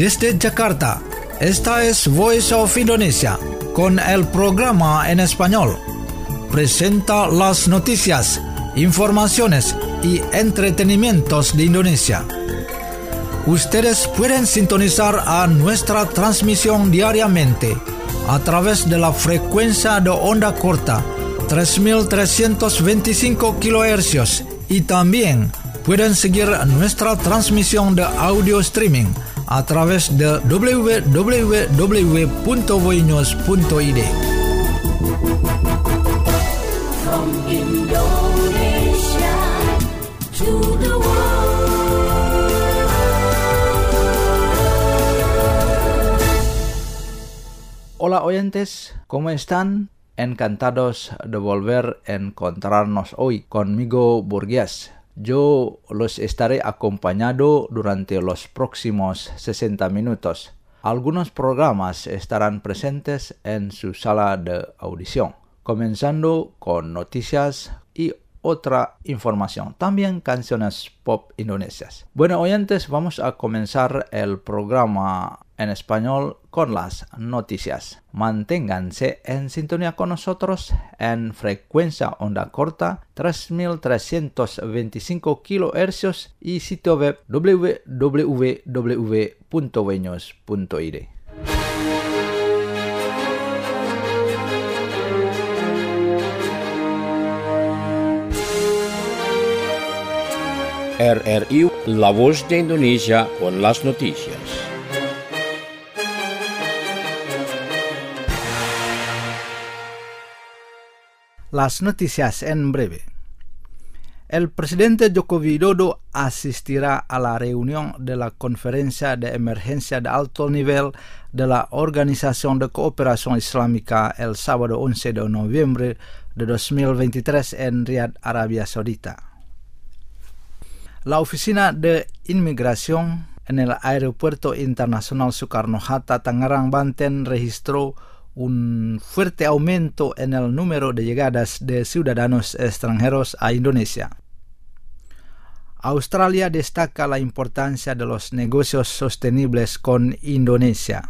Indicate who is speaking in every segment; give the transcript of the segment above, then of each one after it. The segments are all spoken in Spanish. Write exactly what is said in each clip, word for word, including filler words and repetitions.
Speaker 1: Desde Jakarta, esta es Voice of Indonesia, con el programa en español. Presenta las noticias, informaciones y entretenimientos de Indonesia. Ustedes pueden sintonizar a nuestra transmisión diariamente a través de la frecuencia de onda corta tres mil trescientos veinticinco kilohercios y también pueden seguir nuestra transmisión de audio streaming a través de doble u doble u doble u punto voinews punto i d.
Speaker 2: From Indonesia to the world.
Speaker 3: Hola oyentes, ¿cómo están? Encantados de volver a encontrarnos hoy conmigo, Burgués. Yo los estaré acompañando durante los próximos sesenta minutos. Algunos programas estarán presentes en su sala de audición, comenzando con noticias y otra información, también canciones pop indonesias. Bueno, oyentes, vamos a comenzar el programa en español con las noticias. Manténganse en sintonía con nosotros en frecuencia onda corta tres mil trescientos veinticinco kilohercios y sitio web doble u doble u doble u punto voinews punto i d.
Speaker 4: R R I, la voz de Indonesia con las noticias.
Speaker 3: Las noticias en breve. El presidente Joko Widodo asistirá a la reunión de la Conferencia de Emergencia de Alto Nivel de la Organización de Cooperación Islámica el sábado once de noviembre de dos mil veintitrés en Riyadh, Arabia Saudita. La Oficina de Inmigración en el Aeropuerto Internacional Soekarno-Hatta, Tangerang, Banten, registró un fuerte aumento en el número de llegadas de ciudadanos extranjeros a Indonesia. Australia destaca la importancia de los negocios sostenibles con Indonesia.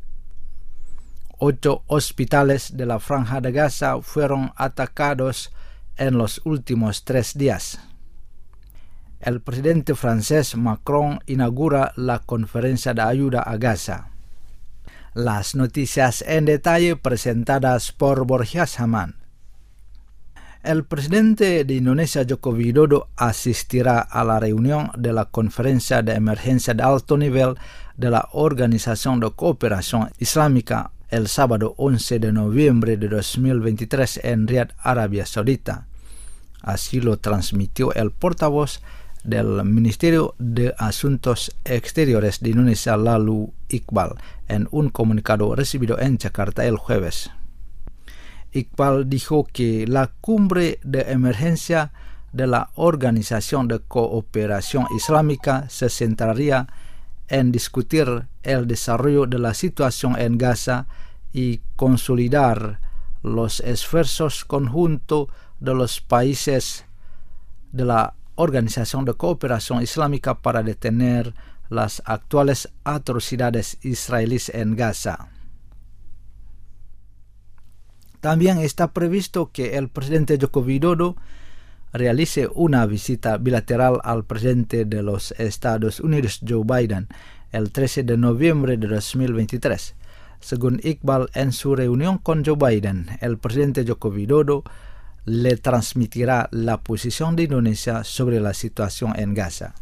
Speaker 3: Ocho hospitales de la Franja de Gaza fueron atacados en los últimos tres días. El presidente francés Macron inaugura la conferencia de ayuda a Gaza. Las noticias en detalle presentadas por Borjas Haman. El presidente de Indonesia, Joko Widodo, asistirá a la reunión de la Conferencia de Emergencia de Alto Nivel de la Organización de Cooperación Islámica el sábado once de noviembre de dos mil veintitrés en Riyadh, Arabia Saudita. Así lo transmitió el portavoz del Ministerio de Asuntos Exteriores de Indonesia, Lalu Iqbal, en un comunicado recibido en Jakarta el jueves. Iqbal dijo que la cumbre de emergencia de la Organización de Cooperación Islámica se centraría en discutir el desarrollo de la situación en Gaza y consolidar los esfuerzos conjuntos de los países de la Organización de Cooperación Islámica para detener las actuales atrocidades israelíes en Gaza. También está previsto que el presidente Joko Widodo realice una visita bilateral al presidente de los Estados Unidos, Joe Biden, el trece de noviembre de dos mil veintitrés. Según Iqbal, en su reunión con Joe Biden, el presidente Joko Widodo le transmitirá la posición de Indonesia sobre la situación en Gaza.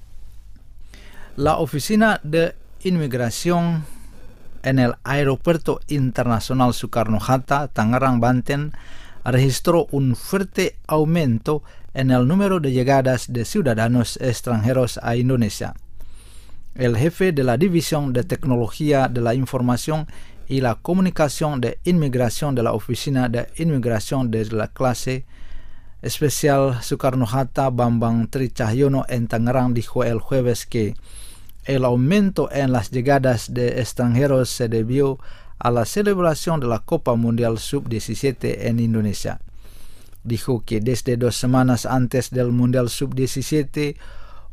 Speaker 3: La Oficina de Inmigración en el Aeropuerto Internacional Soekarno-Hatta, Tangerang, Banten, registró un fuerte aumento en el número de llegadas de ciudadanos extranjeros a Indonesia. El jefe de la División de Tecnología de la Información y la Comunicación de Inmigración de la Oficina de Inmigración de la Clase Especial Soekarno-Hatta, Bambang Tri Cahyono, en Tangerang, dijo el jueves que el aumento en las llegadas de extranjeros se debió a la celebración de la Copa Mundial sub diecisiete en Indonesia. Dijo que desde dos semanas antes del Mundial sub diecisiete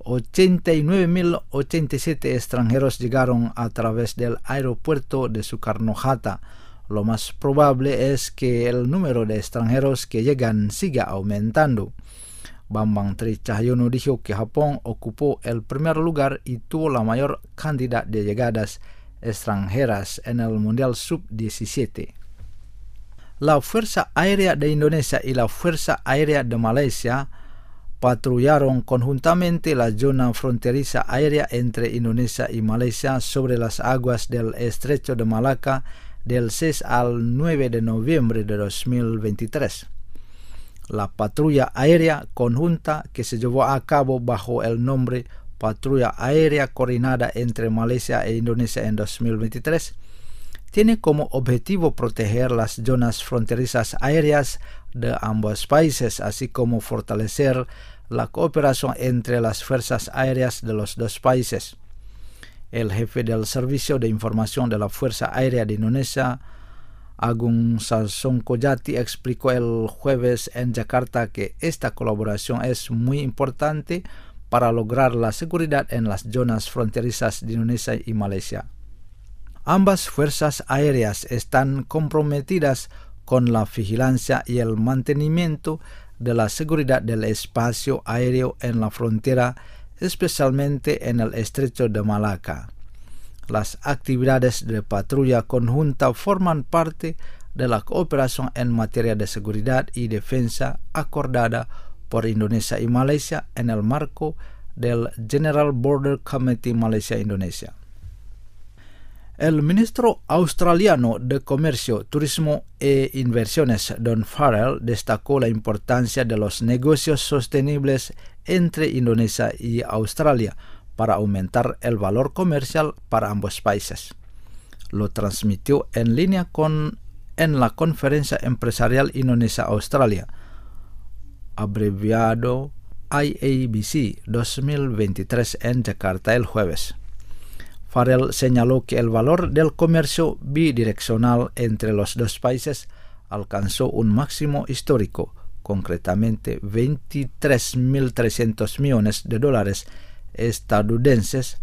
Speaker 3: ochenta y nueve mil ochenta y siete extranjeros llegaron a través del aeropuerto de Soekarno-Hatta. Lo más probable es que el número de extranjeros que llegan siga aumentando. Bambang Tri Cahyono dijo que Japón ocupó el primer lugar y tuvo la mayor cantidad de llegadas extranjeras en el Mundial sub diecisiete. La Fuerza Aérea de Indonesia y la Fuerza Aérea de Malaysia patrullaron conjuntamente la zona fronteriza aérea entre Indonesia y Malaysia sobre las aguas del Estrecho de Malaca del seis al nueve de noviembre de dos mil veintitrés. La patrulla aérea conjunta, que se llevó a cabo bajo el nombre Patrulla Aérea Coordinada entre Malaysia e Indonesia en dos mil veintitrés, tiene como objetivo proteger las zonas fronterizas aéreas de ambos países, así como fortalecer la cooperación entre las fuerzas aéreas de los dos países. El jefe del Servicio de Información de la Fuerza Aérea de Indonesia, Agung Sasongkojati, explicó el jueves en Yakarta que esta colaboración es muy importante para lograr la seguridad en las zonas fronterizas de Indonesia y Malaysia. Ambas fuerzas aéreas están comprometidas con la vigilancia y el mantenimiento de la seguridad del espacio aéreo en la frontera, especialmente en el Estrecho de Malaca. Las actividades de patrulla conjunta forman parte de la cooperación en materia de seguridad y defensa acordada por Indonesia y Malaysia en el marco del General Border Committee Malaysia-Indonesia. El ministro australiano de Comercio, Turismo e Inversiones, Don Farrell, destacó la importancia de los negocios sostenibles entre Indonesia y Australia para aumentar el valor comercial para ambos países. Lo transmitió en línea con en la Conferencia Empresarial Indonesia-Australia, abreviado I A B C dos mil veintitrés en Yakarta el jueves. Farrell señaló que el valor del comercio bidireccional entre los dos países alcanzó un máximo histórico, concretamente veintitrés mil trescientos millones de dólares estadounidenses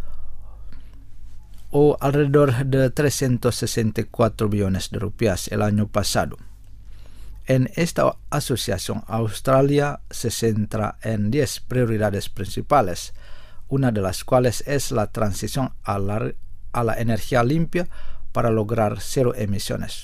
Speaker 3: o alrededor de trescientos sesenta y cuatro billones de rupias el año pasado. En esta asociación, Australia se centra en diez prioridades principales, una de las cuales es la transición a la, a la energía limpia para lograr cero emisiones.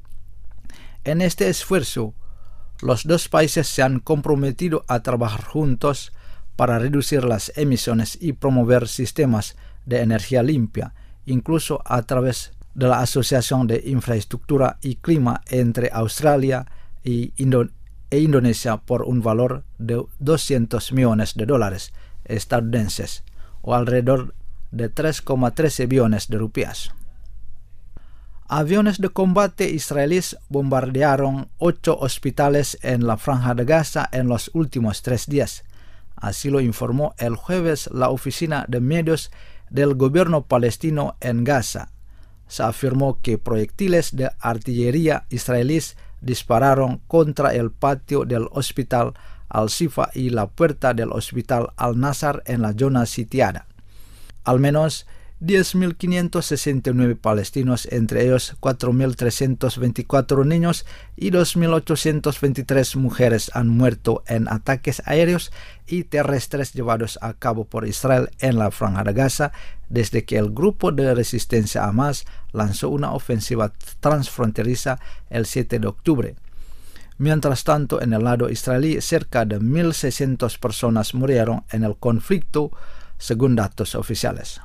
Speaker 3: En este esfuerzo, los dos países se han comprometido a trabajar juntos para reducir las emisiones y promover sistemas de energía limpia, incluso a través de la Asociación de Infraestructura y Clima entre Australia y Indo- e Indonesia por un valor de doscientos millones de dólares estadounidenses o alrededor de tres coma trece billones de rupias. Aviones de combate israelíes bombardearon ocho hospitales en la Franja de Gaza en los últimos tres días. Así lo informó el jueves la oficina de medios del gobierno palestino en Gaza. Se afirmó que proyectiles de artillería israelíes dispararon contra el patio del hospital Al-Shifa y la puerta del hospital Al-Nasar en la zona sitiada. Al menos diez mil quinientos sesenta y nueve palestinos, entre ellos cuatro mil trescientos veinticuatro niños y dos mil ochocientos veintitrés mujeres, han muerto en ataques aéreos y terrestres llevados a cabo por Israel en la Franja de Gaza desde que el grupo de resistencia Hamas lanzó una ofensiva transfronteriza el siete de octubre. Mientras tanto, en el lado israelí, cerca de mil seiscientas personas murieron en el conflicto, según datos oficiales.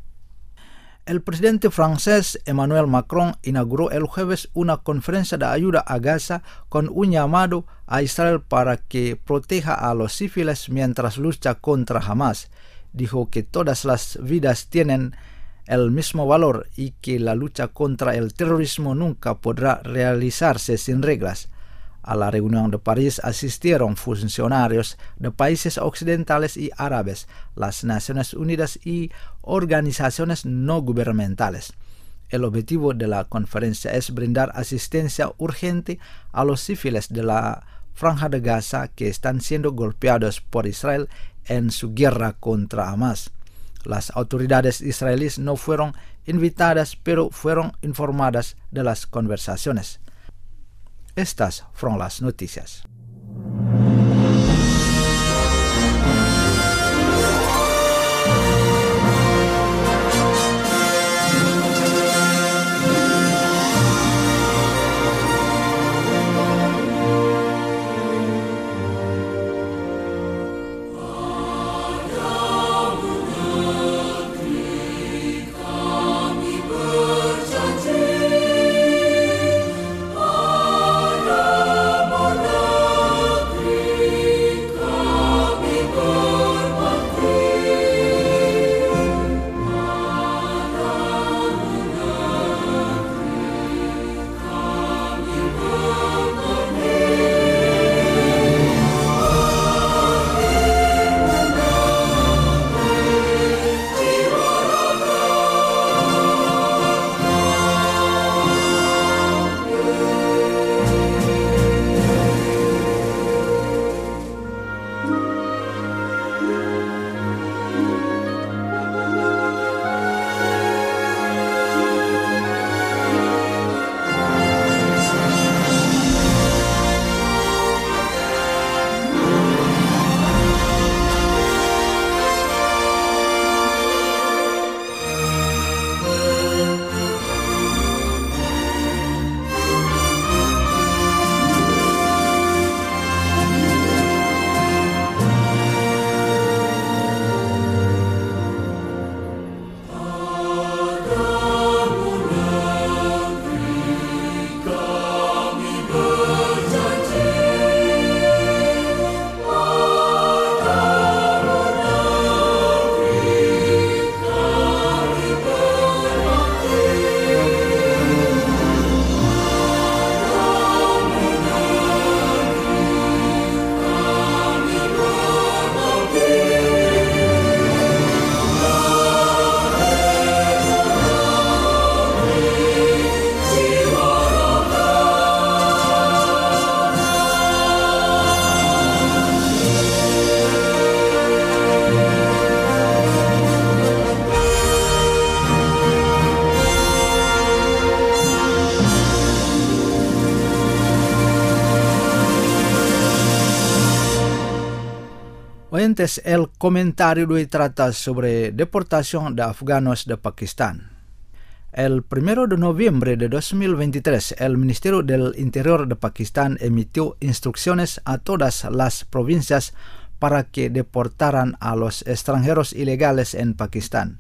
Speaker 3: El presidente francés Emmanuel Macron inauguró el jueves una conferencia de ayuda a Gaza con un llamado a Israel para que proteja a los civiles mientras lucha contra Hamas. Dijo que todas las vidas tienen el mismo valor y que la lucha contra el terrorismo nunca podrá realizarse sin reglas. A la reunión de París asistieron funcionarios de países occidentales y árabes, las Naciones Unidas y organizaciones no gubernamentales. El objetivo de la conferencia es brindar asistencia urgente a los civiles de la Franja de Gaza que están siendo golpeados por Israel en su guerra contra Hamas. Las autoridades israelíes no fueron invitadas, pero fueron informadas de las conversaciones. Estas fueron las noticias. Oyentes, el comentario de hoy trata sobre deportación de afganos de Pakistán. El primero de noviembre de dos mil veintitrés, el Ministerio del Interior de Pakistán emitió instrucciones a todas las provincias para que deportaran a los extranjeros ilegales en Pakistán.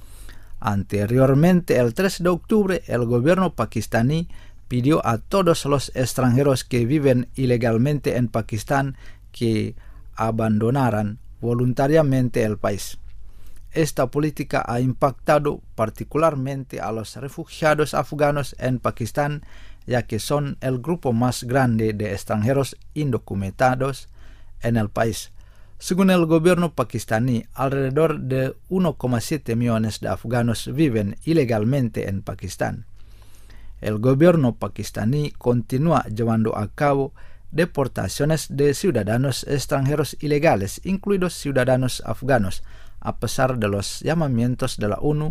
Speaker 3: Anteriormente, el tres de octubre, el gobierno pakistaní pidió a todos los extranjeros que viven ilegalmente en Pakistán que abandonaran voluntariamente el país. Esta política ha impactado particularmente a los refugiados afganos en Pakistán, ya que son el grupo más grande de extranjeros indocumentados en el país. Según el gobierno pakistaní, alrededor de uno coma siete millones de afganos viven ilegalmente en Pakistán. El gobierno pakistaní continúa llevando a cabo deportaciones de ciudadanos extranjeros ilegales, incluidos ciudadanos afganos, a pesar de los llamamientos de la ONU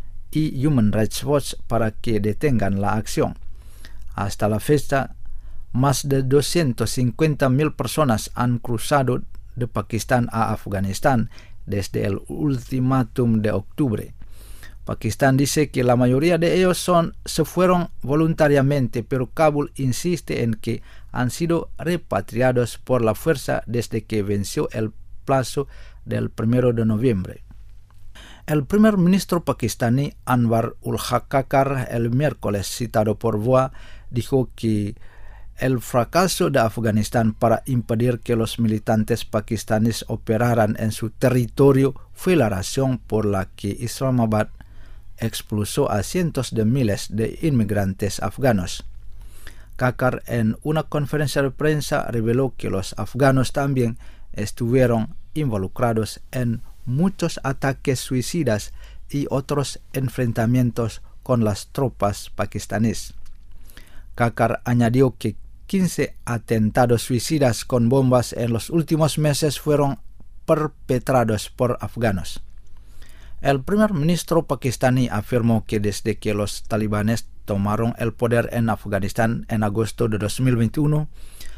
Speaker 3: y Human Rights Watch para que detengan la acción. Hasta la fecha, más de doscientas cincuenta mil personas han cruzado de Pakistán a Afganistán desde el ultimátum de octubre. Pakistán dice que la mayoría de ellos son, se fueron voluntariamente, pero Kabul insiste en que han sido repatriados por la fuerza desde que venció el plazo del primero de noviembre. El primer ministro pakistaní Anwar ul-Haq Kakar, el miércoles citado por V O A, dijo que el fracaso de Afganistán para impedir que los militantes pakistaníes operaran en su territorio fue la razón por la que Islamabad expulsó a cientos de miles de inmigrantes afganos. Kakar en una conferencia de prensa reveló que los afganos también estuvieron involucrados en muchos ataques suicidas y otros enfrentamientos con las tropas pakistaníes. Kakar añadió que quince atentados suicidas con bombas en los últimos meses fueron perpetrados por afganos. El primer ministro pakistaní afirmó que desde que los talibanes tomaron el poder en Afganistán en agosto de dos mil veintiuno,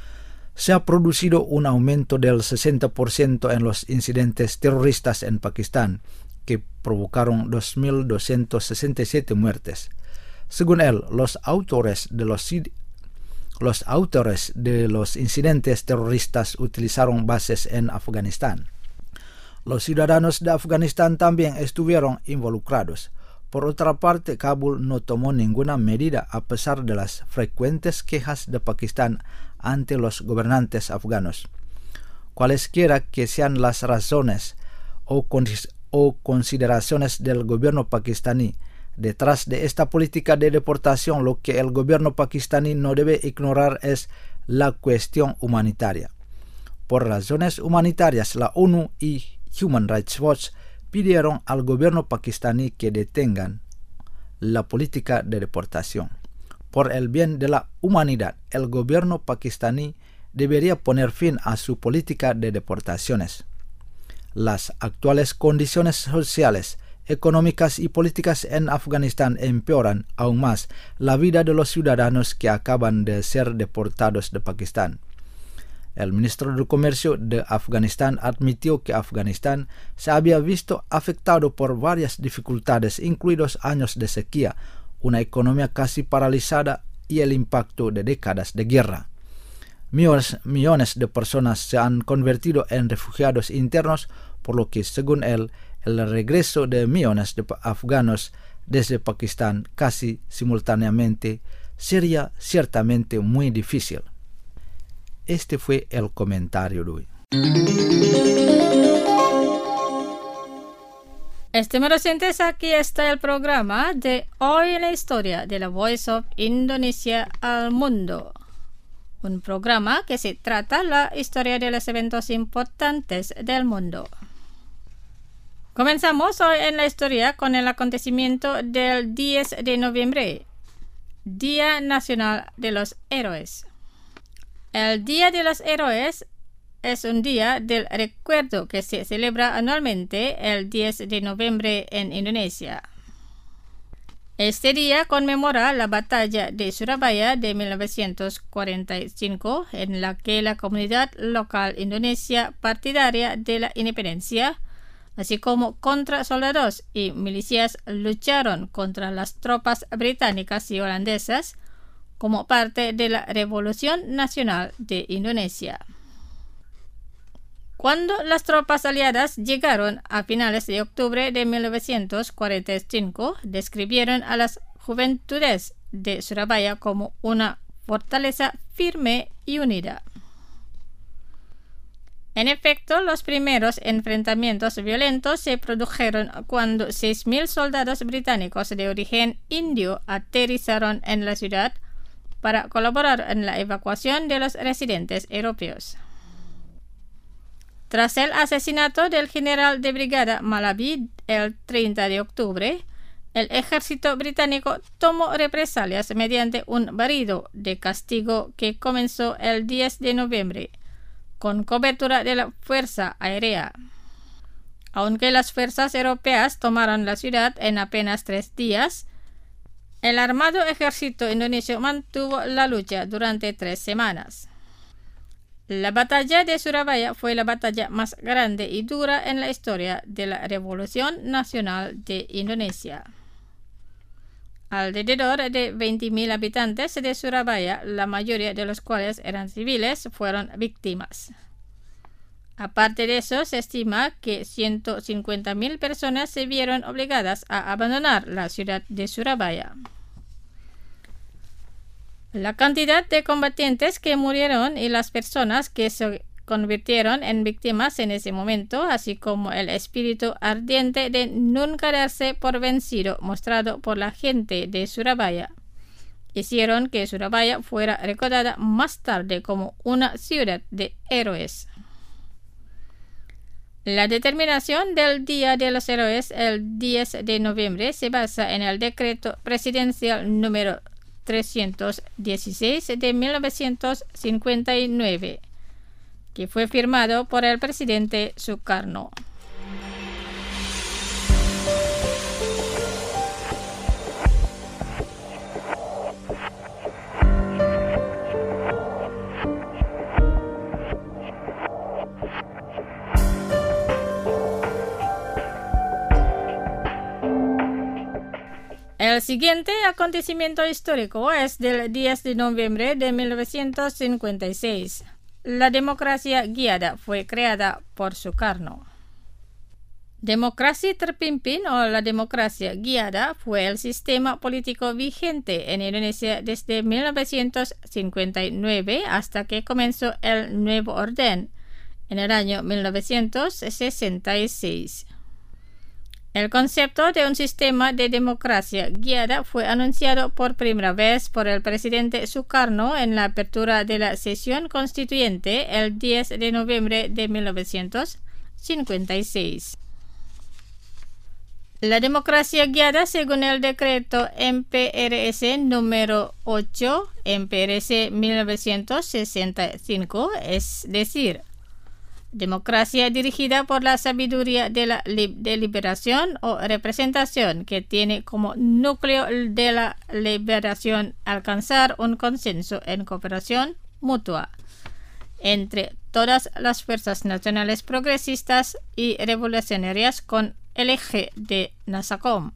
Speaker 3: se ha producido un aumento del sesenta por ciento en los incidentes terroristas en Pakistán, que provocaron dos mil doscientas sesenta y siete muertes. Según él, los autores de los, los autores de los incidentes terroristas utilizaron bases en Afganistán. Los ciudadanos de Afganistán también estuvieron involucrados. Por otra parte, Kabul no tomó ninguna medida a pesar de las frecuentes quejas de Pakistán ante los gobernantes afganos. Cualesquiera que sean las razones o, o consideraciones del gobierno pakistaní detrás de esta política de deportación, lo que el gobierno pakistaní no debe ignorar es la cuestión humanitaria. Por razones humanitarias, la ONU y Human Rights Watch pidieron al gobierno pakistaní que detengan la política de deportación. Por el bien de la humanidad, el gobierno pakistaní debería poner fin a su política de deportaciones. Las actuales condiciones sociales, económicas y políticas en Afganistán empeoran aún más la vida de los ciudadanos que acaban de ser deportados de Pakistán. El ministro de Comercio de Afganistán admitió que Afganistán se había visto afectado por varias dificultades, incluidos años de sequía, una economía casi paralizada y el impacto de décadas de guerra. Millones, millones de personas se han convertido en refugiados internos, por lo que, según él, el regreso de millones de afganos desde Pakistán casi simultáneamente sería ciertamente muy difícil. Este fue el comentario de hoy.
Speaker 5: Estimados oyentes, aquí está el programa de Hoy en la Historia de la Voice of Indonesia al Mundo. Un programa que se trata la historia de los eventos importantes del mundo. Comenzamos hoy en la historia con el acontecimiento del diez de noviembre, Día Nacional de los Héroes. El Día de los Héroes es un día del recuerdo que se celebra anualmente el diez de noviembre en Indonesia. Este día conmemora la batalla de Surabaya de mil novecientos cuarenta y cinco, en la que la comunidad local indonesia partidaria de la independencia, así como contrasoldados y milicias, lucharon contra las tropas británicas y holandesas como parte de la Revolución Nacional de Indonesia. Cuando las tropas aliadas llegaron a finales de octubre de mil novecientos cuarenta y cinco, describieron a las juventudes de Surabaya como una fortaleza firme y unida. En efecto, los primeros enfrentamientos violentos se produjeron cuando seis mil soldados británicos de origen indio aterrizaron en la ciudad para colaborar en la evacuación de los residentes europeos. Tras el asesinato del general de brigada Malaby el treinta de octubre, el ejército británico tomó represalias mediante un barrido de castigo que comenzó el diez de noviembre, con cobertura de la Fuerza Aérea. Aunque las fuerzas europeas tomaron la ciudad en apenas tres días, el armado ejército indonesio mantuvo la lucha durante tres semanas. La batalla de Surabaya fue la batalla más grande y dura en la historia de la Revolución Nacional de Indonesia. Alrededor de veinte mil habitantes de Surabaya, la mayoría de los cuales eran civiles, fueron víctimas. Aparte de eso, se estima que ciento cincuenta mil personas se vieron obligadas a abandonar la ciudad de Surabaya. La cantidad de combatientes que murieron y las personas que se convirtieron en víctimas en ese momento, así como el espíritu ardiente de nunca darse por vencido mostrado por la gente de Surabaya, hicieron que Surabaya fuera recordada más tarde como una ciudad de héroes. La determinación del Día de los Héroes el diez de noviembre se basa en el decreto presidencial número trescientos dieciséis de mil novecientos cincuenta y nueve, que fue firmado por el presidente Sukarno. El siguiente acontecimiento histórico es del diez de noviembre de mil novecientos cincuenta y seis. La democracia guiada fue creada por Sukarno. Democracia terpimpin o la democracia guiada fue el sistema político vigente en Indonesia desde mil novecientos cincuenta y nueve hasta que comenzó el nuevo orden en el año mil novecientos sesenta y seis. El concepto de un sistema de democracia guiada fue anunciado por primera vez por el presidente Sukarno en la apertura de la sesión constituyente el diez de noviembre de mil novecientos cincuenta y seis. La democracia guiada, según el decreto M P R S número ocho, M P R S mil novecientos sesenta y cinco, es decir, democracia dirigida por la sabiduría de la deliberación o representación que tiene como núcleo de la liberación alcanzar un consenso en cooperación mutua entre todas las fuerzas nacionales progresistas y revolucionarias con el eje de NASACOM.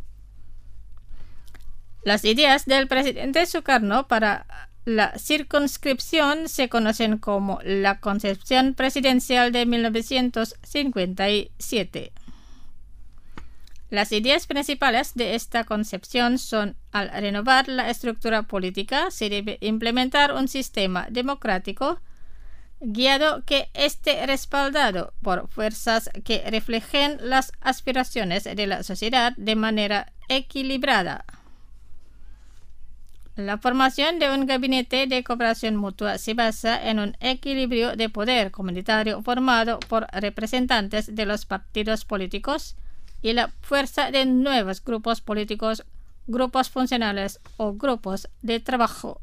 Speaker 5: Las ideas del presidente Sukarno para la circunscripción se conocen como la Concepción Presidencial de mil novecientos cincuenta y siete. Las ideas principales de esta concepción son: al renovar la estructura política, se debe implementar un sistema democrático guiado que esté respaldado por fuerzas que reflejen las aspiraciones de la sociedad de manera equilibrada. La formación de un gabinete de cooperación mutua se basa en un equilibrio de poder comunitario formado por representantes de los partidos políticos y la fuerza de nuevos grupos políticos, grupos funcionales o grupos de trabajo.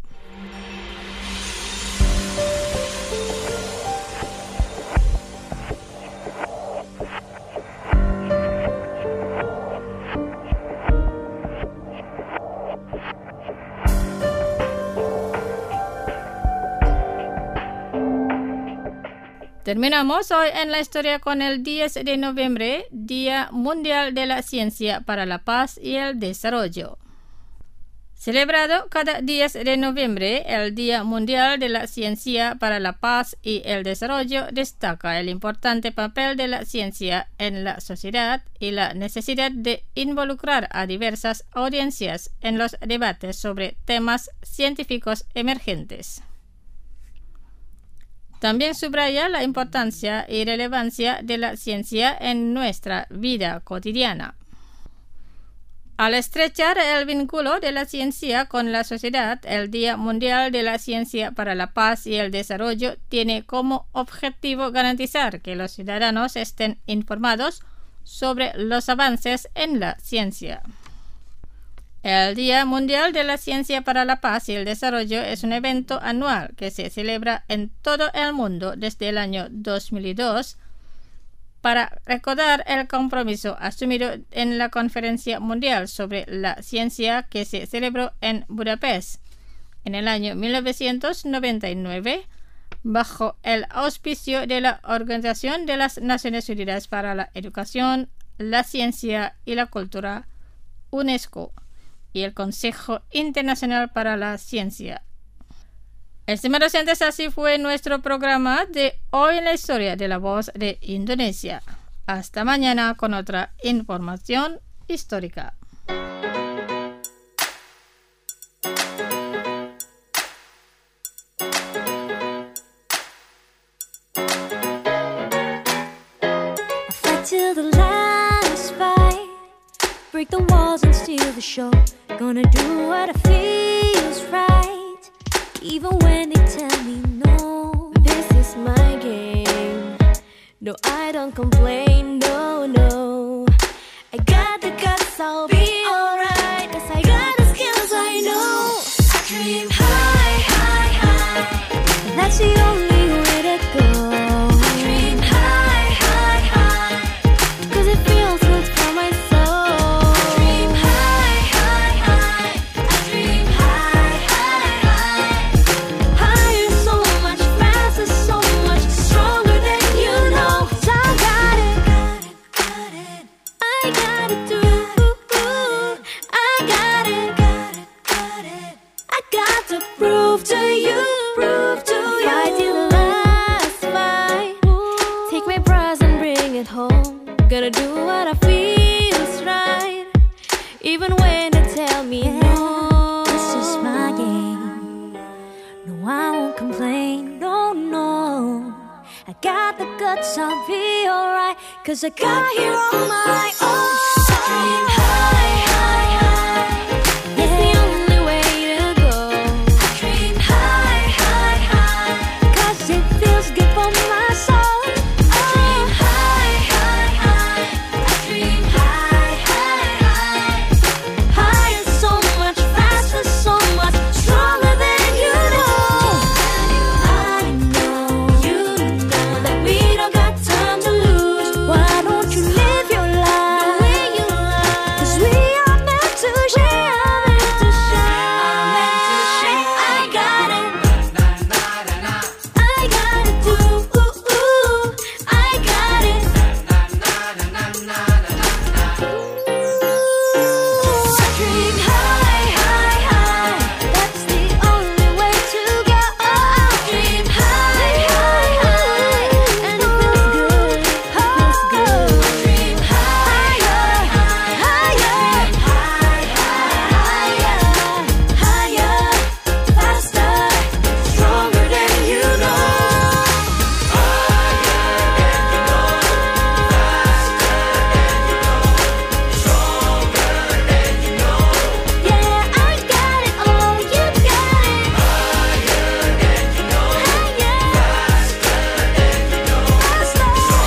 Speaker 5: Terminamos hoy en la historia con el diez de noviembre, Día Mundial de la Ciencia para la Paz y el Desarrollo. Celebrado cada diez de noviembre, el Día Mundial de la Ciencia para la Paz y el Desarrollo destaca el importante papel de la ciencia en la sociedad y la necesidad de involucrar a diversas audiencias en los debates sobre temas científicos emergentes. También subraya la importancia y relevancia de la ciencia en nuestra vida cotidiana. Al estrechar el vínculo de la ciencia con la sociedad, el Día Mundial de la Ciencia para la Paz y el Desarrollo tiene como objetivo garantizar que los ciudadanos estén informados sobre los avances en la ciencia. El Día Mundial de la Ciencia para la Paz y el Desarrollo es un evento anual que se celebra en todo el mundo desde el año dos mil dos para recordar el compromiso asumido en la Conferencia Mundial sobre la Ciencia que se celebró en Budapest en el año mil novecientos noventa y nueve bajo el auspicio de la Organización de las Naciones Unidas para la Educación, la Ciencia y la Cultura, UNESCO, y el Consejo Internacional para la Ciencia. Estimados oyentes, así fue nuestro programa de hoy en la historia de la voz de Indonesia. Hasta mañana con otra información histórica.
Speaker 2: Till the last fight, break the walls and steal the show. Gonna do what feels right, even when they tell me no. This is my game. No, I don't complain. No, no. I got the guts. I'll be alright. 'Cause I got the skills. I know. That's the only way to go. Dream high, high, high, 'cause it feels good for my soul. Dream high, high, high, I dream high, high, high. Higher, so much faster, so much stronger than you know. 'Cause I got it, got it, I got it too. I got it, got it, got it. I got to prove to you, prove to you. Fight till the last fight. Take my prize and bring it home. Gonna do what I feel's right, even when they tell me no. This is my game. No, I won't complain. No, no. I got the guts. I'll be alright. 'Cause I got here on my own. Dream high, high, high. That's the only way to go. Dream high, high, high. 'Cause it feels good for my soul. Dream high, high, high. I dream high, high, high. Higher, so much faster, so much stronger than you know. I know, you know that we don't got time to lose. Why don't you live your life the way you love? 'Cause we are meant to share, meant to share, meant to share. I got it, I got it too. I got it. Dream high, high, high. That's the only way to go. Dream high, high, high. And it feels good, feels good. Dream higher, higher, higher, higher, faster, stronger than you know. Yeah, I got it all, you got it. Higher, faster,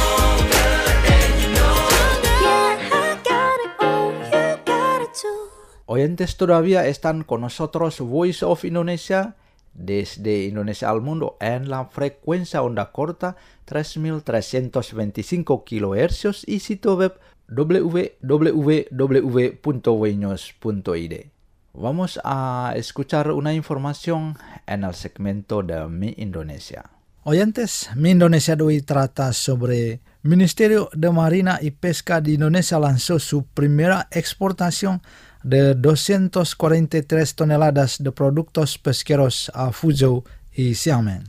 Speaker 2: yeah, I got it all, you got it too.
Speaker 3: Oyentes, todavía están con nosotros Voice of Indonesia desde Indonesia al mundo en la frecuencia onda corta tres mil trescientos veinticinco kilohercios y sitio web w w w punto weños punto i d. Vamos a escuchar una información en el segmento de Mi Indonesia. Oyentes, Mi Indonesia de hoy trata sobre Ministerio de Marina y Pesca de Indonesia lanzó su primera exportación de doscientas cuarenta y tres toneladas de productos pesqueros a Fuzhou y Xiamen.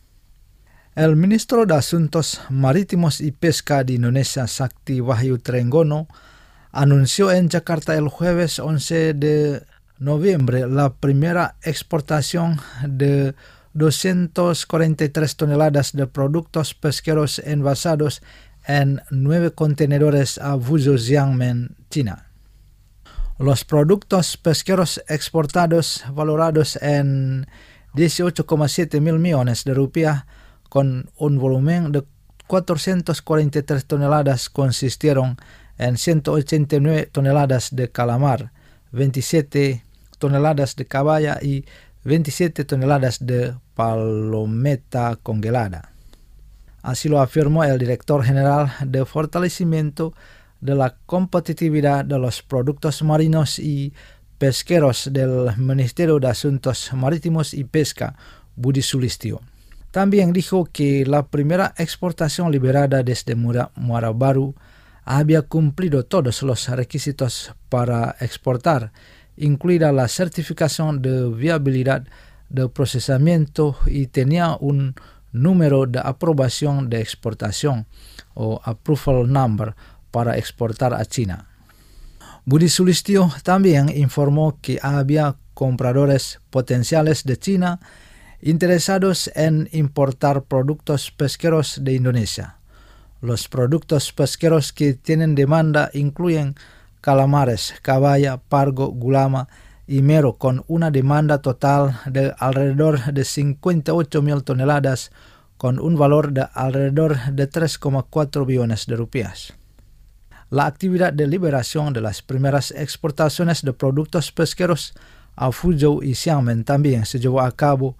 Speaker 3: El ministro de Asuntos Marítimos y Pesca de Indonesia, Sakti Wahyu Trenggono, anunció en Jakarta el jueves once de noviembre la primera exportación de doscientas cuarenta y tres toneladas de productos pesqueros envasados en nueve contenedores a Fuzhou, Xiamen, China. Los productos pesqueros exportados, valorados en dieciocho coma siete mil millones de rupias, con un volumen de cuatrocientas cuarenta y tres toneladas, consistieron en ciento ochenta y nueve toneladas de calamar, veintisiete toneladas de caballa y veintisiete toneladas de palometa congelada. Así lo afirmó el director general de Fortalecimiento de la Competitividad de los Productos Marinos y Pesqueros del Ministerio de Asuntos Marítimos y Pesca, Budi Sulistyo. También dijo que la primera exportación liberada desde Muara Baru había cumplido todos los requisitos para exportar, incluida la certificación de viabilidad de procesamiento, y tenía un número de aprobación de exportación o approval number para exportar a China. Budi Sulistyo también informó que había compradores potenciales de China interesados en importar productos pesqueros de Indonesia. Los productos pesqueros que tienen demanda incluyen calamares, caballa, pargo, gulama y mero, con una demanda total de alrededor de cincuenta y ocho mil toneladas, con un valor de alrededor de tres coma cuatro billones de rupias. La actividad de liberación de las primeras exportaciones de productos pesqueros a Fuzhou y Xiamen también se llevó a cabo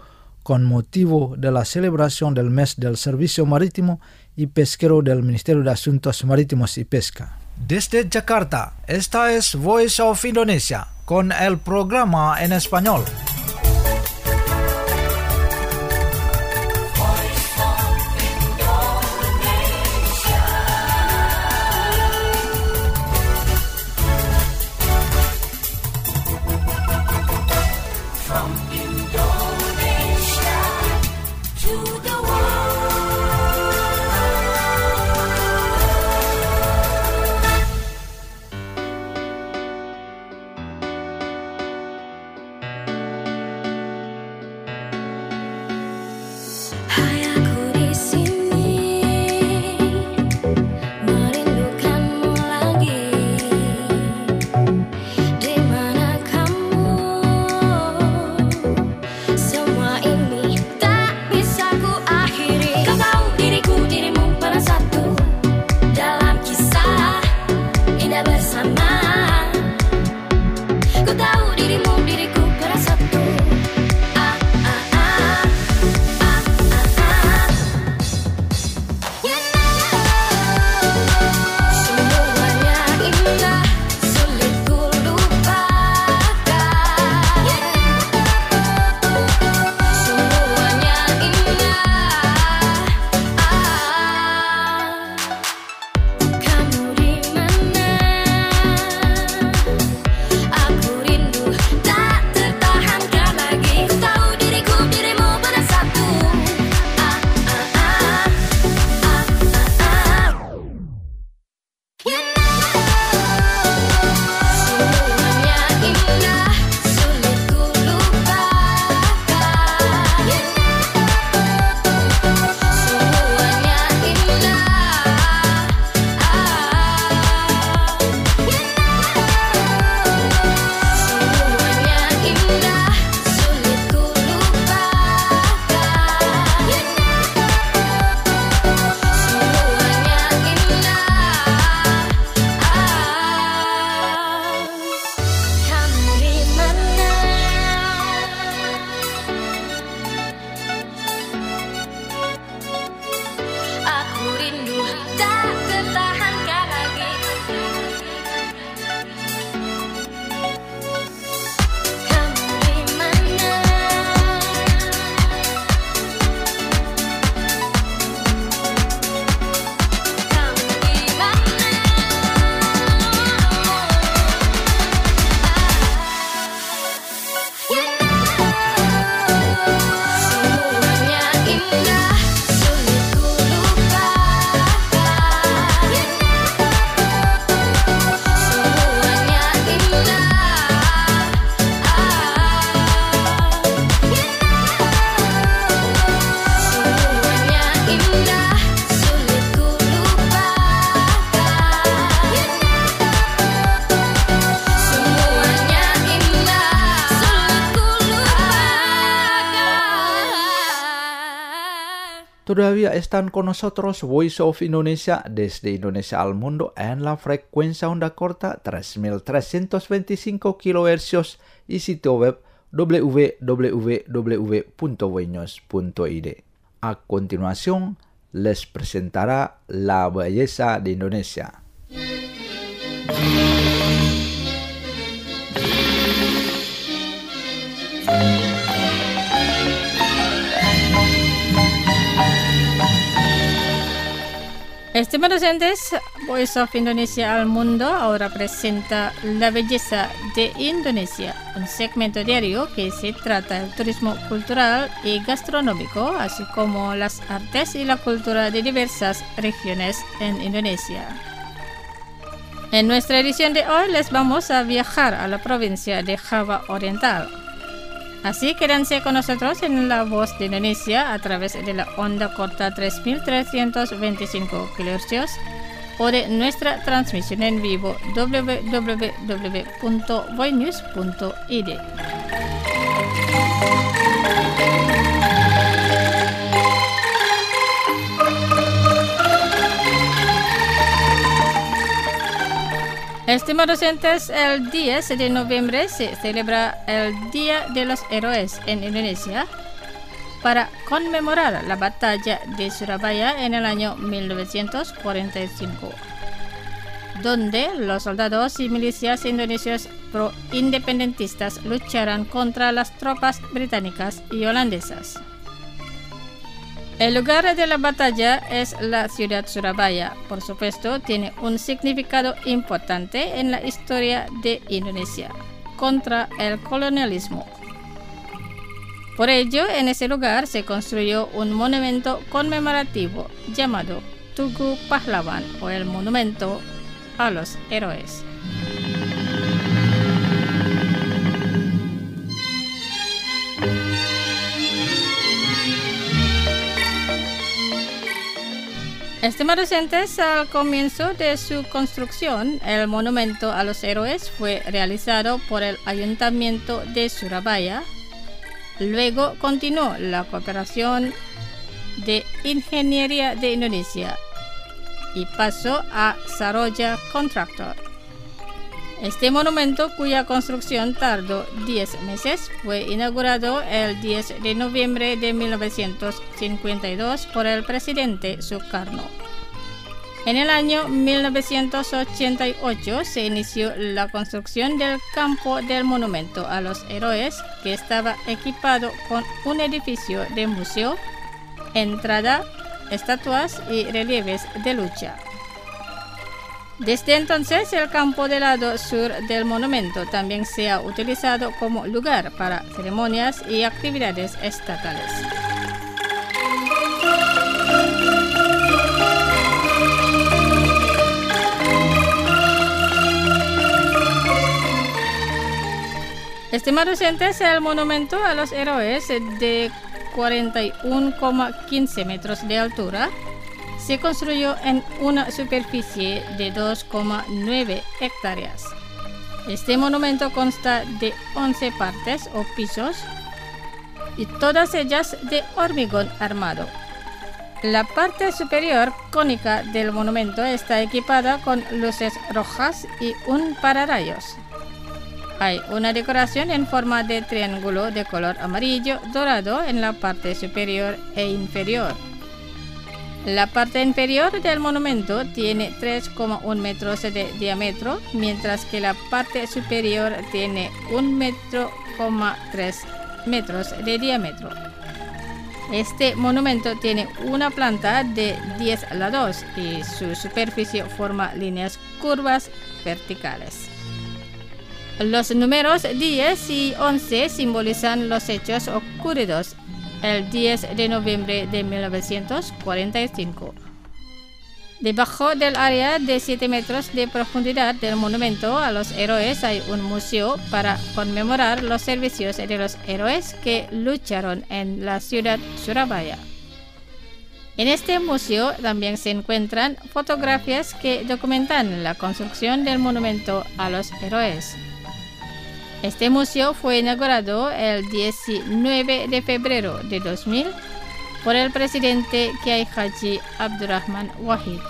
Speaker 3: con motivo de la celebración del mes del Servicio Marítimo y Pesquero del Ministerio de Asuntos Marítimos y Pesca.
Speaker 1: Desde Jakarta, esta es Voice of Indonesia con el programa en español.
Speaker 3: Todavía están con nosotros Voice of Indonesia desde Indonesia al mundo en la frecuencia onda corta tres mil trescientos veinticinco kilohercios y sitio web w w w punto voinews punto i d. A continuación, les presentará la belleza de Indonesia.
Speaker 5: Estimados oyentes, Voice of Indonesia al mundo ahora presenta La belleza de Indonesia, un segmento diario que se trata del turismo cultural y gastronómico, así como las artes y la cultura de diversas regiones en Indonesia. En nuestra edición de hoy les vamos a viajar a la provincia de Java Oriental. Así quédense con nosotros en La Voz de Indonesia a través de la onda corta tres mil trescientos veinticinco kilohercios o de nuestra transmisión en vivo w w w punto voinews punto i d. Estimados oyentes, el diez de noviembre se celebra el Día de los Héroes en Indonesia. para conmemorar la batalla de Surabaya en el año mil novecientos cuarenta y cinco, donde los soldados y milicias indonesios pro-independentistas lucharon contra las tropas británicas y holandesas. El lugar de la batalla es la ciudad Surabaya. Por supuesto, tiene un significado importante en la historia de Indonesia contra el colonialismo. Por ello, en ese lugar se construyó un monumento conmemorativo llamado Tugu Pahlawan, o el monumento a los héroes. Estimados oyentes, al comienzo de su construcción, el monumento a los héroes fue realizado por el Ayuntamiento de Surabaya. Luego continuó la cooperación de Ingeniería de Indonesia y pasó a Saroja Contractor. Este monumento, cuya construcción tardó diez meses, fue inaugurado el diez de noviembre de mil novecientos cincuenta y dos por el presidente Sukarno. En el año mil novecientos ochenta y ocho se inició la construcción del campo del monumento a los héroes, que estaba equipado con un edificio de museo, entrada, estatuas y relieves de lucha. Desde entonces, el campo del lado sur del monumento también se ha utilizado como lugar para ceremonias y actividades estatales. Estimados oyentes, el monumento a los héroes de cuarenta y uno coma quince metros de altura se construyó en una superficie de dos coma nueve hectáreas. Este monumento consta de once partes o pisos y todas ellas de hormigón armado. La parte superior cónica del monumento está equipada con luces rojas y un pararrayos. Hay una decoración en forma de triángulo de color amarillo dorado en la parte superior e inferior. La parte inferior del monumento tiene tres coma uno metros de diámetro, mientras que la parte superior tiene un metro coma tres metros de diámetro. Este monumento tiene una planta de diez lados y su superficie forma líneas curvas verticales. Los números diez y once simbolizan los hechos ocurridos el diez de noviembre de mil novecientos cuarenta y cinco. Debajo del área de siete metros de profundidad del monumento a los héroes hay un museo para conmemorar los servicios de los héroes que lucharon en la ciudad Surabaya. En este museo también se encuentran fotografías que documentan la construcción del monumento a los héroes. Este museo fue inaugurado el diecinueve de febrero de dos mil por el presidente Kiai Haji Abdurrahman Wahid.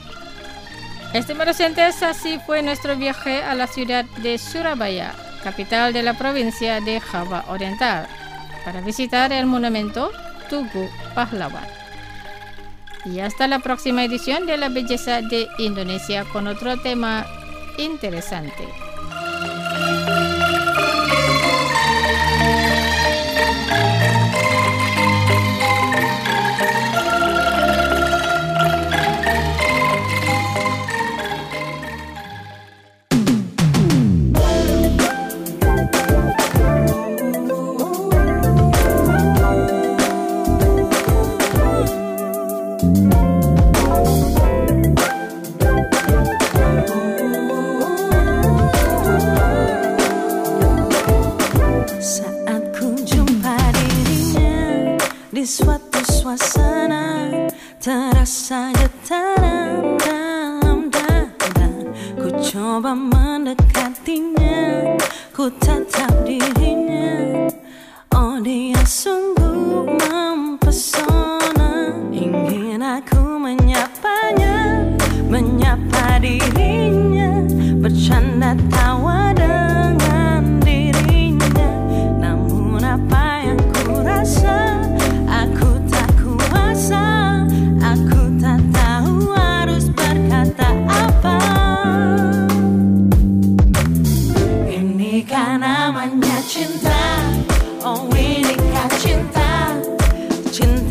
Speaker 5: Estimados oyentes, así fue nuestro viaje a la ciudad de Surabaya, capital de la provincia de Java Oriental, para visitar el monumento Tugu Pahlawan. Y hasta la próxima edición de La Belleza de Indonesia con otro tema interesante.
Speaker 2: Suatu suasana terasa getaran dalam dada. Ku coba mendekatinya, ku tatap dirinya. Oh, dia sungguh mempesona. Ingin aku menyapanya, menyapa dirinya, bercanda tawa dengan dirinya. Namun apa yang ku rasa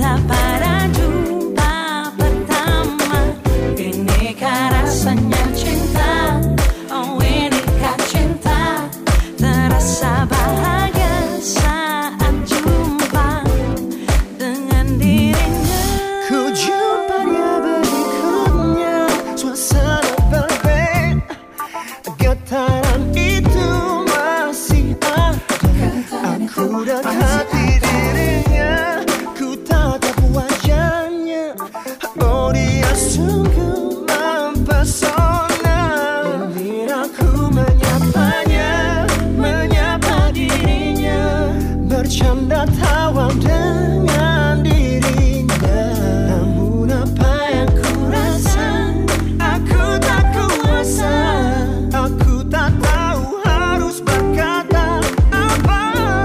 Speaker 6: Cinta pada jumpa pertama, inikah rasanya cinta? Oh inikah cinta? Terasa bahagia saat jumpa dengan dirinya.
Speaker 7: Ku jumpa dia berikutnya, suasana berbeda, getaran itu masih ada. Aku dekati dirinya, ku tatap wajahnya. Oh dia sungguh mempesona. Ingin aku menyapanya, menyapa dirinya, bercanda tawa dengan dirinya. Namun apa yang ku rasa, aku tak kuasa. Aku tak tahu harus berkata apa.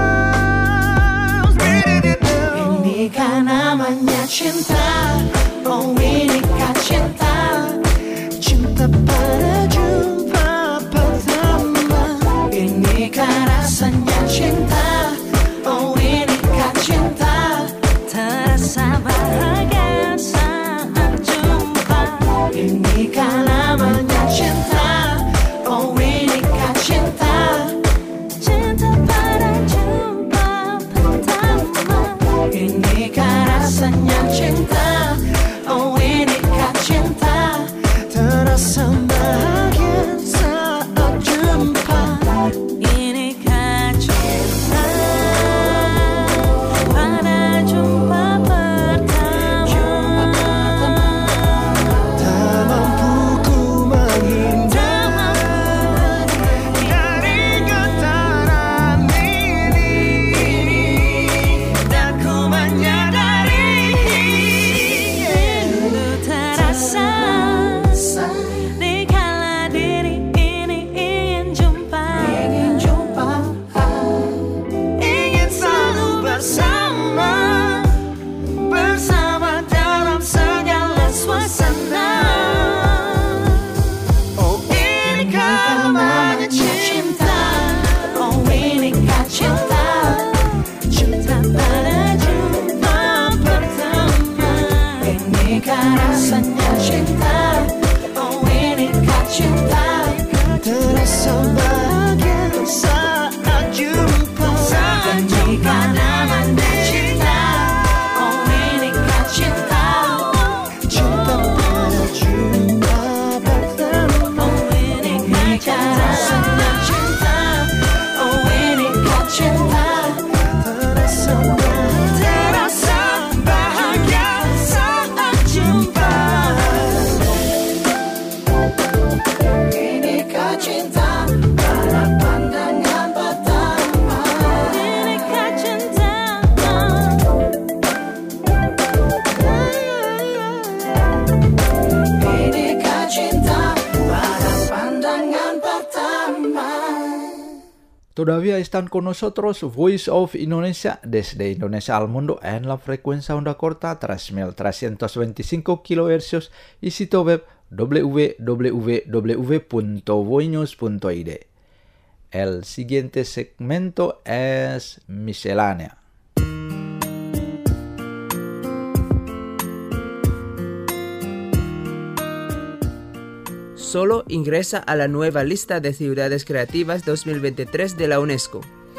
Speaker 6: Inikah namanya cinta? Oh inikah cinta?
Speaker 7: Cinta pada jumpa pertama,
Speaker 6: Inikah rasanya cinta? Oh inikah cinta? Terasa bahagia saat jumpa. Inikah namanya cinta? Oh inikah cinta? Cinta pada jumpa pertama, inikah rasanya cinta? Oh inikah cinta?
Speaker 7: terasa bahagia saat jumpa.
Speaker 6: Inikah cinta pada jumpa pertama?
Speaker 7: Tak mampu ku menghindar dari getaran ini, dan ku menyadari
Speaker 6: Rindu terasa dikala diri ini ingin jumpa,
Speaker 7: ingin jumpa, ingin selalu bersama, bersama dalam segala suasana. Oh inikah namanya cinta,
Speaker 6: oh inikah cinta? Cinta pada jumpa pertama, inikah rasanya cinta? Oh inikah cinta?
Speaker 7: terasa bahagia saat jumpa.
Speaker 6: Inikah namanya cinta? Oh inikah cinta?
Speaker 7: Cinta pada jumpa pertama,
Speaker 6: Oh inikah rasanya cinta? Oh inikah cinta?
Speaker 7: terasa bahagia, terasa bahagia saat jumpa. Inikah cinta pada pandangan pertama?
Speaker 6: Inikah cinta?
Speaker 7: Inikah cinta pada pandangan pertama?
Speaker 3: Todavía están con nosotros Voice of Indonesia desde Indonesia al mundo en la frecuencia onda corta tres mil trescientos veinticinco kilohercios y sitio web w w w punto voinews punto i d. El siguiente segmento es miscelánea.
Speaker 8: Solo ingresa a la nueva lista de ciudades creativas dos mil veintitrés de la UNESCO.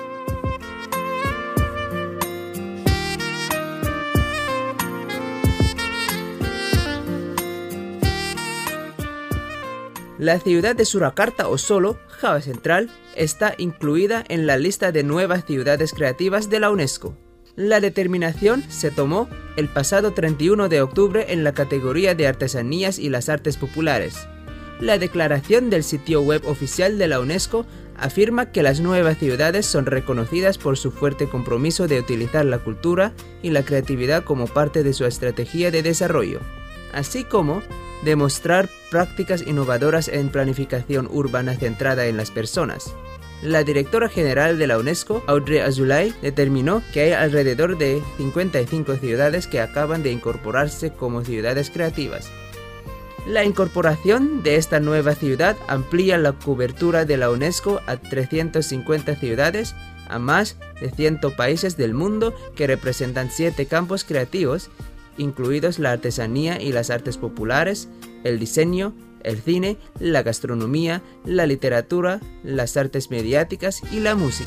Speaker 8: La ciudad de Surakarta o Solo, Java Central, está incluida en la lista de nuevas ciudades creativas de la UNESCO. La determinación se tomó el pasado treinta y uno de octubre en la categoría de Artesanías y las Artes Populares. La declaración del sitio web oficial de la UNESCO afirma que las nuevas ciudades son reconocidas por su fuerte compromiso de utilizar la cultura y la creatividad como parte de su estrategia de desarrollo, así como demostrar prácticas innovadoras en planificación urbana centrada en las personas. La directora general de la UNESCO, Audrey Azoulay, determinó que hay alrededor de cincuenta y cinco ciudades que acaban de incorporarse como ciudades creativas. La incorporación de esta nueva ciudad amplía la cobertura de la UNESCO a trescientas cincuenta ciudades a más de cien países del mundo que representan siete campos creativos, incluidos la artesanía y las artes populares, el diseño, el cine, la gastronomía, la literatura, las artes mediáticas y la música.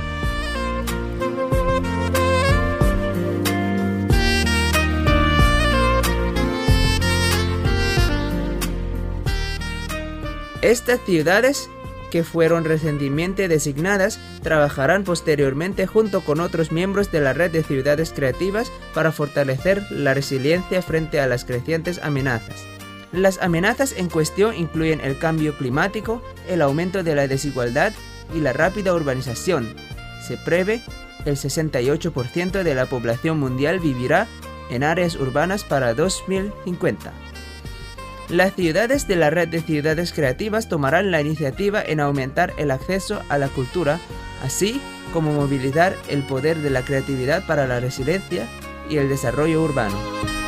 Speaker 8: Estas ciudades, que fueron recientemente designadas, trabajarán posteriormente junto con otros miembros de la red de ciudades creativas para fortalecer la resiliencia frente a las crecientes amenazas. Las amenazas en cuestión incluyen el cambio climático, el aumento de la desigualdad y la rápida urbanización. Se prevé que el sesenta y ocho por ciento de la población mundial vivirá en áreas urbanas para dos mil cincuenta. Las ciudades de la red de ciudades creativas tomarán la iniciativa en aumentar el acceso a la cultura, así como movilizar el poder de la creatividad para la resiliencia y el desarrollo urbano.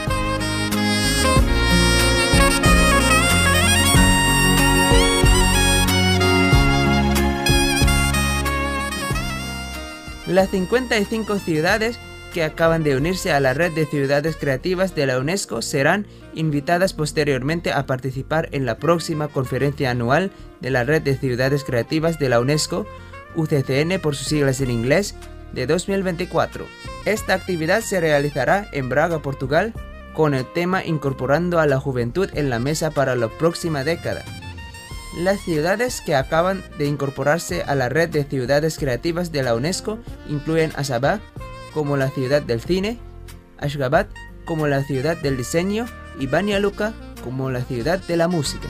Speaker 8: Las cincuenta y cinco ciudades que acaban de unirse a la red de ciudades creativas de la UNESCO serán invitadas posteriormente a participar en la próxima conferencia anual de la red de ciudades creativas de la UNESCO, U C C N por sus siglas en inglés, de dos mil veinticuatro. Esta actividad se realizará en Braga, Portugal, con el tema Incorporando a la juventud en la mesa para la próxima década. Las ciudades que acaban de incorporarse a la red de ciudades creativas de la UNESCO incluyen Asabah, como la ciudad del cine, Ashgabat como la ciudad del diseño y Banja Luka como la ciudad de la música.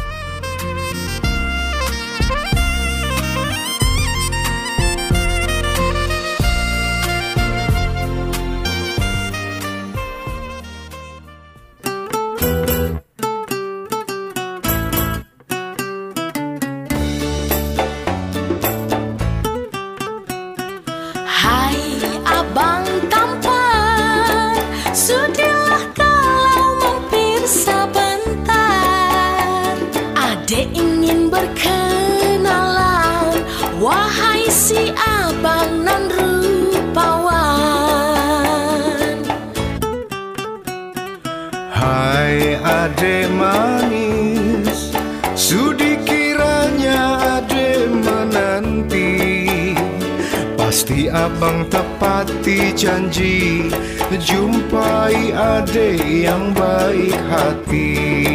Speaker 9: Ade manis, sudi kiranya ade menanti. Pasti abang tepati janji, jumpai ade yang baik hati.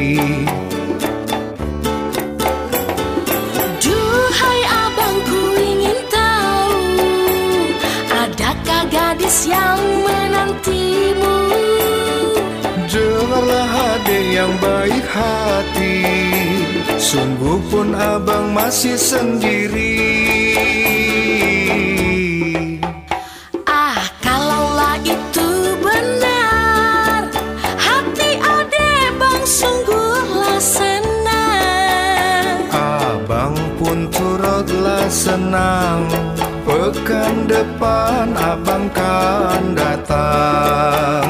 Speaker 10: Duhai abang, ku ingin tahu, adakah gadis yang menantimu?
Speaker 9: Dengarlah ade yang baik hati, sungguh pun abang masih sendiri.
Speaker 10: Ah, kalaulah itu benar, hati ade bang sungguhlah senang.
Speaker 9: Abang pun turutlah senang, pekan depan abang kan datang.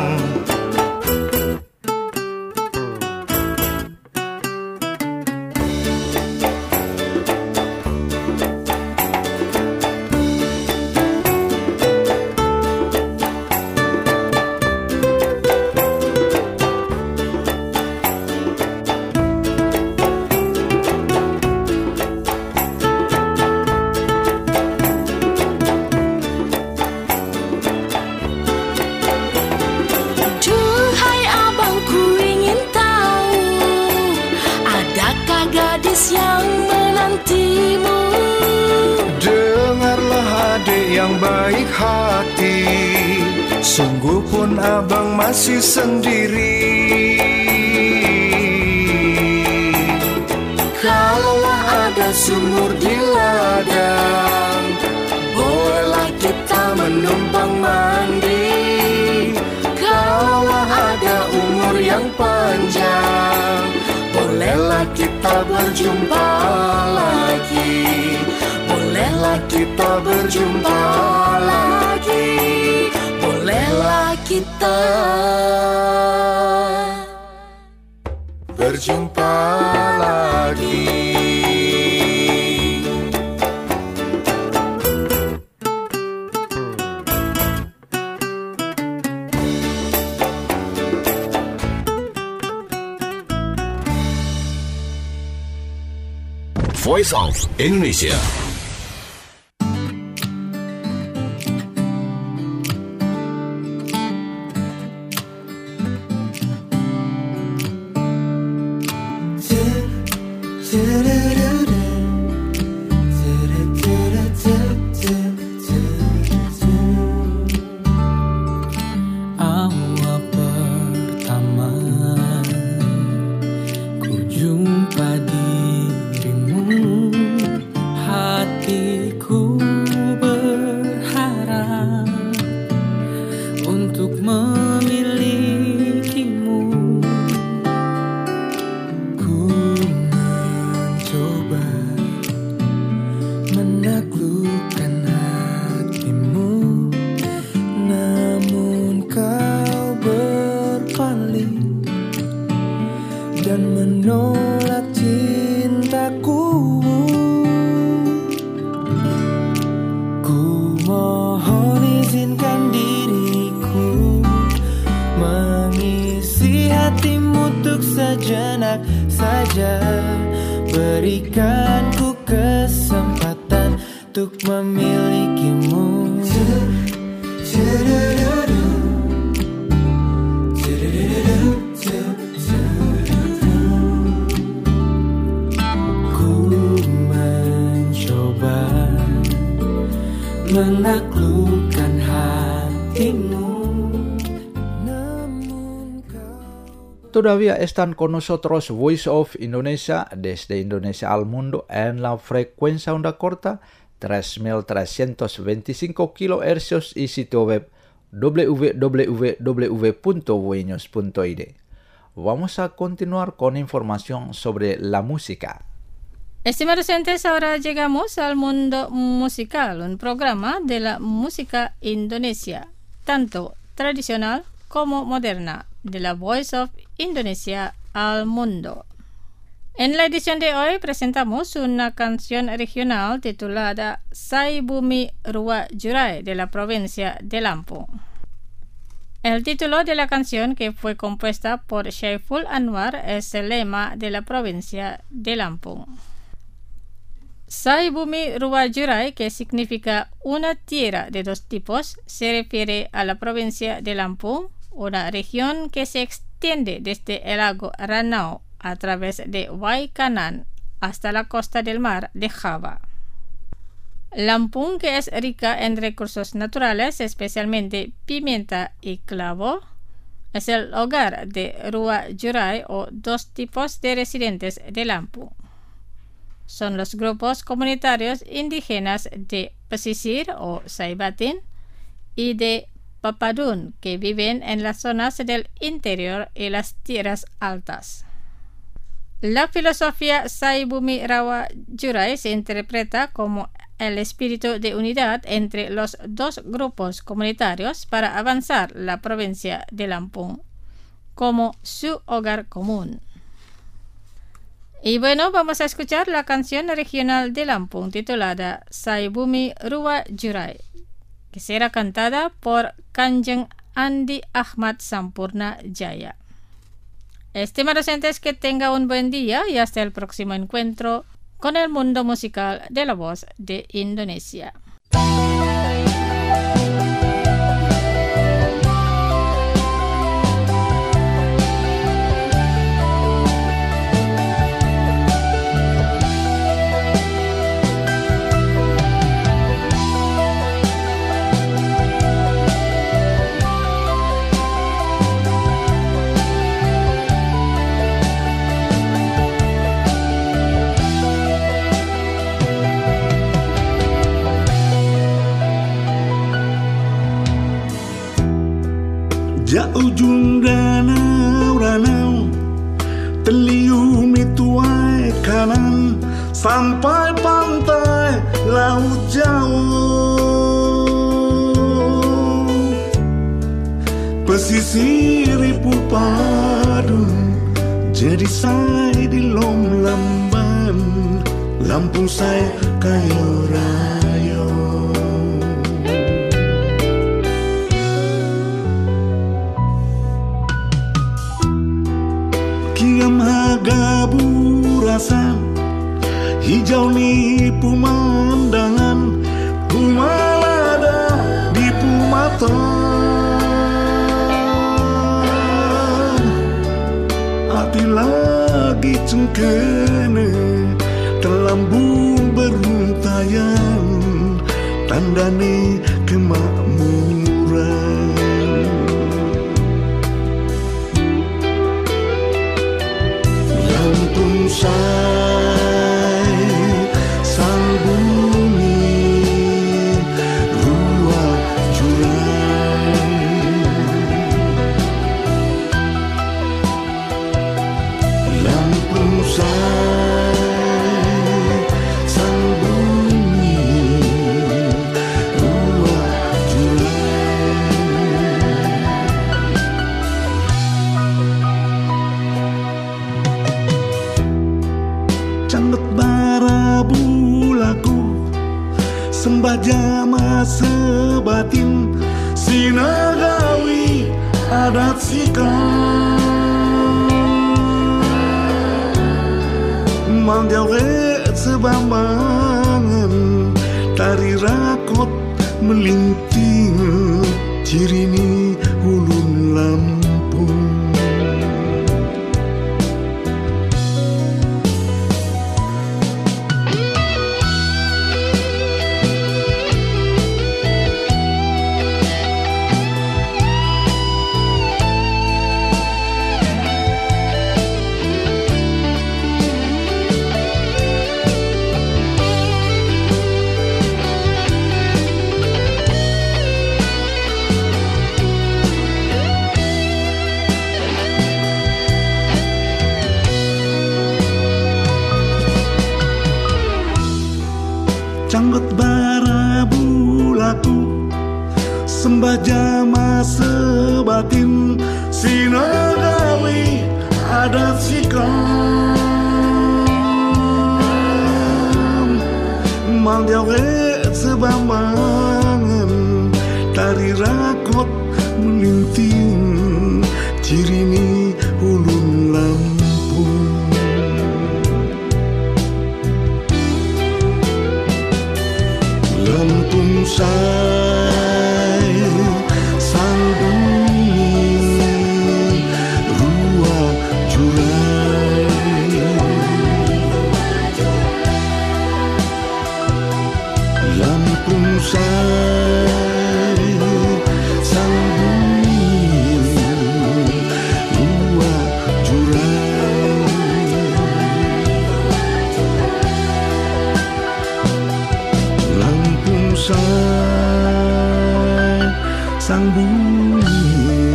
Speaker 10: Yang menantimu.
Speaker 9: Dengarlah adik yang baik hati, sungguh pun abang masih sendiri.
Speaker 10: Kalaulah ada sumur di ladang, bolehlah kita menumpang mandi. Kalaulah ada umur yang panjang, bolehlah kita berjumpa lagi. Bolehlah kita berjumpa lagi. Bolehlah kita
Speaker 9: berjumpa lagi.
Speaker 11: Voice of Indonesia.
Speaker 12: Awal pertama ku jumpa dirimu, hatiku berharap untuk memilikimu. Ku mencoba menaklukkan hatimu, namun kau berpaling dan menolak cintaku. Ku mohon izinkan diriku mengisi hatimu untuk sejenak saja. Berikan ku kesempatan untuk memilikimu. Ku mencoba menaklukkan hatimu.
Speaker 3: Todavía están con nosotros Voice of Indonesia desde Indonesia al mundo en la frecuencia onda corta tres mil trescientos veinticinco kilohercios y sitio web doble u doble u doble u punto voinews punto i d. Vamos a continuar con información sobre la música.
Speaker 5: Estimados oyentes, ahora llegamos al mundo musical, un programa de la música indonesia, tanto tradicional como moderna, de la Voice of Indonesia al mundo. En la edición de hoy presentamos una canción regional titulada Sai Bumi Ruwa Jurai de la provincia de Lampung. El título de la canción, que fue compuesta por Syaiful Anwar, es el lema de la provincia de Lampung. Sai Bumi Ruwa Jurai, que significa una tierra de dos tipos, se refiere a la provincia de Lampung, una región que se extiende desde el lago Ranau a través de Wai Kanan hasta la costa del mar de Java. Lampung, que es rica en recursos naturales, especialmente pimienta y clavo, es el hogar de Ruwa Jurai, o dos tipos de residentes de Lampung. Son los grupos comunitarios indígenas de Pesisir o Saibatin y de Papadun, que viven en las zonas del interior y las tierras altas. La filosofía Sai Bumi Ruwa Jurai se interpreta como el espíritu de unidad entre los dos grupos comunitarios para avanzar la provincia de Lampung como su hogar común. Y bueno, vamos a escuchar la canción regional de Lampung titulada Sai Bumi Ruwa Jurai, que será cantada por Kanjeng Andi Ahmad Sampurna Jaya. Estimados oyentes, que tenga un buen día y hasta el próximo encuentro con el mundo musical de la Voz de Indonesia.
Speaker 9: Ja ujung danau ranau terliumi tuai kanan sampai pantai laut jauh. Pesisir ribu padu jadi sai di lom lamban Lampung sai kayo rayo. Kiam hagabu rasa hijau ni pemandangan Pumalada di Pumatang. Hati lagi cengkene terlambung beruntayan, tandane kemakmuran. Lampung say sang bumi ruah jurang. Lampung say sang bumi ruah jurang. Cangget bara bulaku sembah jama sebatin sinagawi adat sikap manggawe sebambangan tari rakot melinting cirini ulun Lampung. Canggot bara bulaku sembah jama sebatin sinagawi adat sikam manggawe sebambangan tari rakot melinting cirini ulun Lampung. Lampung say sang bumi ruah jurang. Lampung say sang bumi ruah jurang. Lampung say sang bumi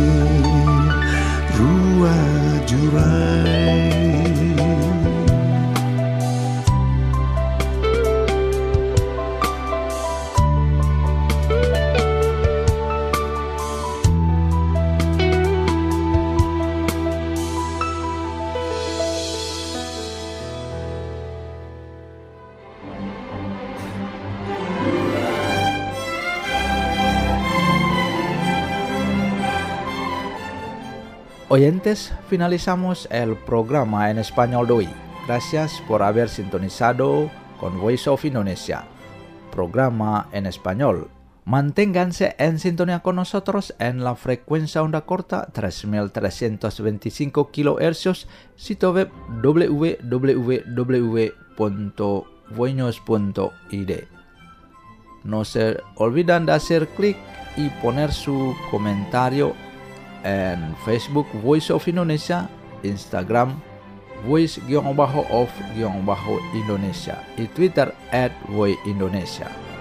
Speaker 9: ruah jurang.
Speaker 3: Oyentes, finalizamos el programa en español de hoy. Gracias por haber sintonizado con Voice of Indonesia, programa en español. Manténganse en sintonía con nosotros en la frecuencia onda corta tres mil trescientos veinticinco kilohercios, sitio web w w w punto voinos punto i d. No se olviden de hacer clic y poner su comentario en Facebook Voice of Indonesia, Instagram Voice-of-Indonesia y Twitter at Voice Indonesia.